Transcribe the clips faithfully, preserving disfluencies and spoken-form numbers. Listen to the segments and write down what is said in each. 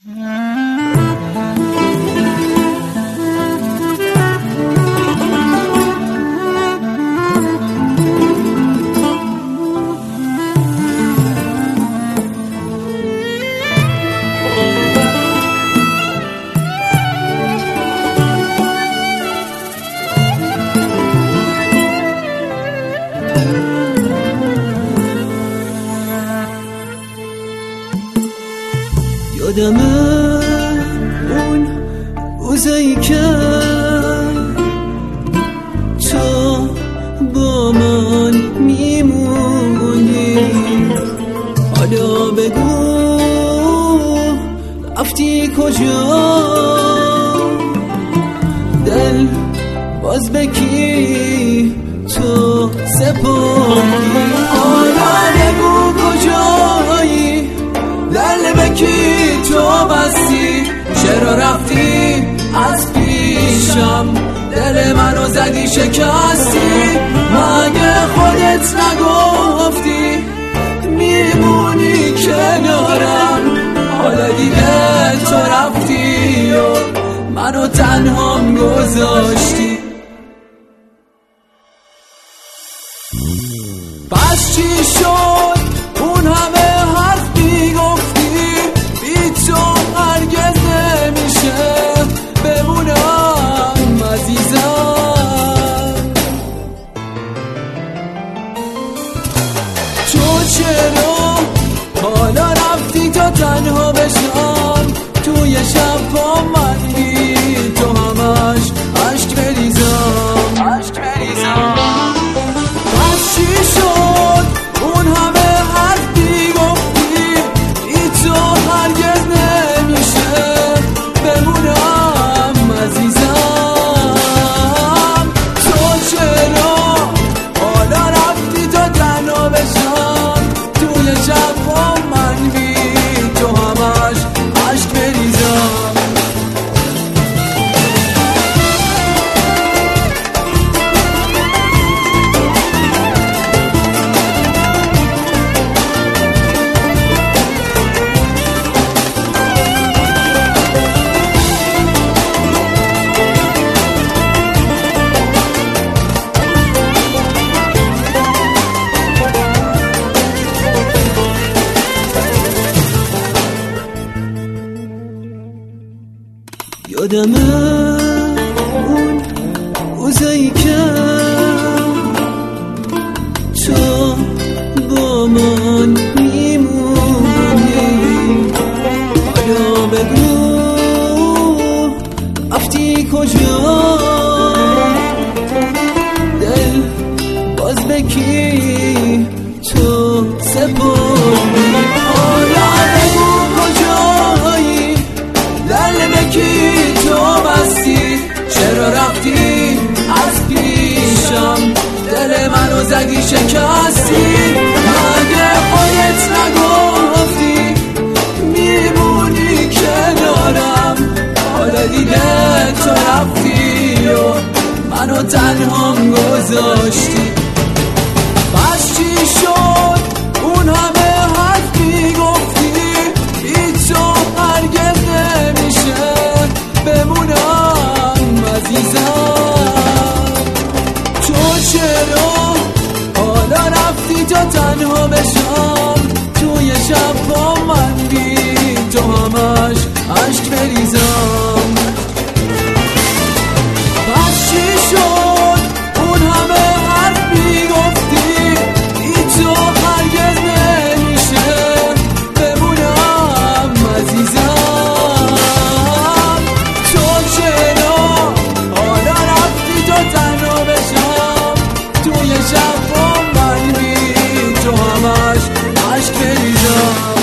یادمه اون روزایی که تو با من میمونی، حالا بگو رفتی کجا، دل باز بکی تو سپردی، حالا بگو کجایی، دل بکی تو بستی، چرا رفتی از پیشم، دل منو زدی شکستی، مگه خودت نگفتی میمونی کنارم، حالا دیگه تو رفتی و منو تنهام گذاشتی. پس چی شد اون همه حرف میگفتی، بی تو هرگز نمیشه بمونم عزیزم، تو چرا حالا رفتی تا تنها بشم، توی شب با من بی تو همش عشق بریزم عشق بریزم. پس چی شد اون همه حرف میگفتی، بی تو هرگز نمیشه بمونم عزیزم، تو چرا حالا رفتی تا تنها بشم، توی شب با من بی تو همش عشق بریزم. یادمه اون روزایی که تو با من میمونی، حالا بگو رفتی کجا، دل باز بکی تو سپردی، حالا بگو کجایی، دل بکی تو بستی، چرا رفتی از پیشم، دل منو زدی شکستی، مگه خودت نگفتی میمونی کنارم، حالا دیگه تو رفتی و منو تنهام گذاشتی. پس چی شد اون همه حرف میگفتی، بی تو هرگز نمیشه بمونم عزیزم، تو چرا حالا رفتی تا تنها بشم، توی شب با من بی تو همش عشق بریزم. پس چی شد اون همه حرف میگفتی، بی تو هرگز نمیشه بمونم عزیزم، تو چرا حالا رفتی تا تنها بشم، توی شب با من بی تو همش عشق بریزم.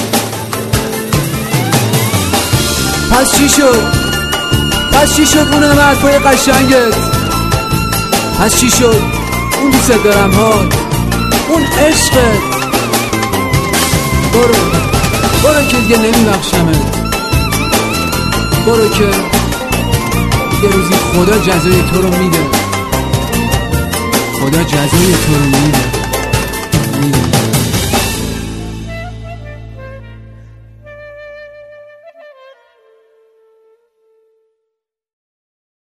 پس چی شد؟ پس چی شد اون همه حرفای قشنگت؟ پس چی شد اون دوست دارم ها، اون عشقت؟ برو برو که دیگه نمیبخشمت، برو که یه روزی خدا جزای تو رو میده، خدا جزای تو رو میده میده